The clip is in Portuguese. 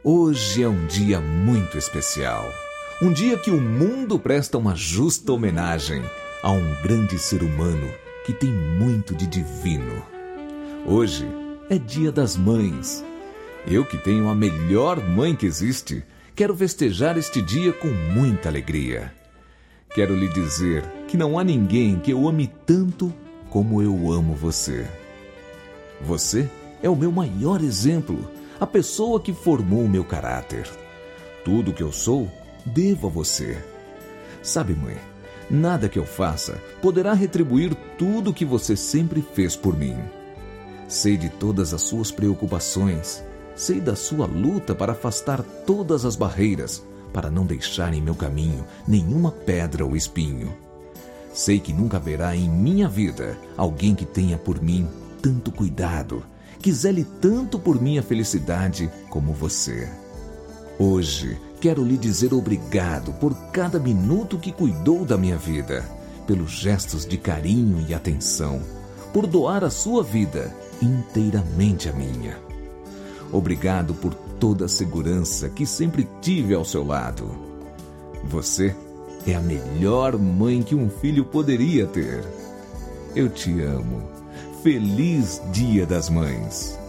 Hoje é um dia muito especial. Um dia que o mundo presta uma justa homenagem a um grande ser humano que tem muito de divino. Hoje é Dia das Mães. Eu, que tenho a melhor mãe que existe, quero festejar este dia com muita alegria. Quero lhe dizer que não há ninguém que eu ame tanto como eu amo você. Você é o meu maior exemplo, a pessoa que formou o meu caráter. Tudo que eu sou, devo a você. Sabe, mãe, nada que eu faça poderá retribuir tudo que você sempre fez por mim. Sei de todas as suas preocupações, sei da sua luta para afastar todas as barreiras, para não deixar em meu caminho nenhuma pedra ou espinho. Sei que nunca haverá em minha vida alguém que tenha por mim tanto cuidado, que zele tanto por minha felicidade como você. Hoje quero lhe dizer obrigado por cada minuto que cuidou da minha vida, pelos gestos de carinho e atenção, por doar a sua vida inteiramente a minha. Obrigado por toda a segurança que sempre tive ao seu lado. Você é a melhor mãe que um filho poderia ter. Eu te amo. Feliz Dia das Mães.